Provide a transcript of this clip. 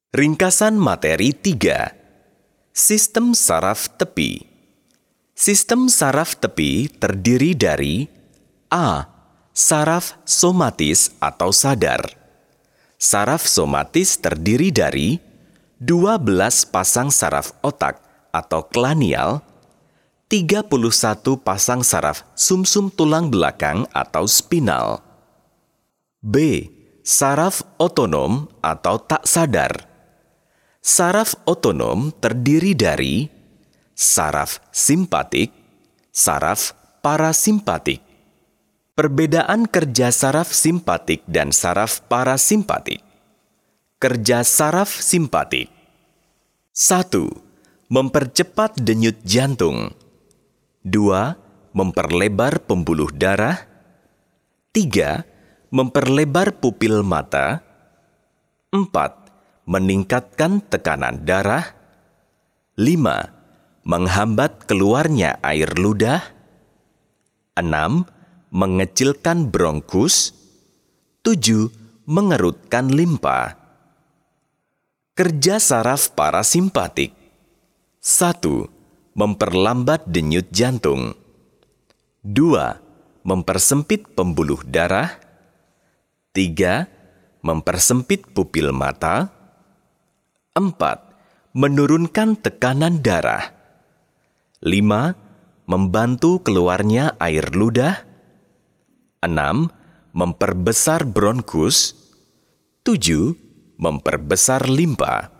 Ringkasan materi 3. Sistem saraf tepi. Sistem saraf tepi terdiri dari A. Saraf somatis atau sadar. Saraf somatis terdiri dari 12 pasang saraf otak atau klanial, 31 pasang saraf sumsum tulang belakang atau spinal. B. Saraf otonom atau tak sadar. Saraf otonom terdiri dari saraf simpatik, saraf parasimpatik. Perbedaan kerja saraf simpatik dan saraf parasimpatik. Kerja saraf simpatik. 1. Mempercepat denyut jantung. 2. Memperlebar pembuluh darah. 3. Memperlebar pupil mata. 4. Meningkatkan tekanan darah. 5. Menghambat keluarnya air ludah. 6. Mengecilkan bronkus. 7. Mengerutkan limpa. Kerja saraf parasimpatik. 1. Memperlambat denyut jantung. 2. Mempersempit pembuluh darah. 3. Mempersempit pupil mata. 4. Menurunkan tekanan darah. 5. Membantu keluarnya air ludah. 6. Memperbesar bronkus. 7. Memperbesar limpa.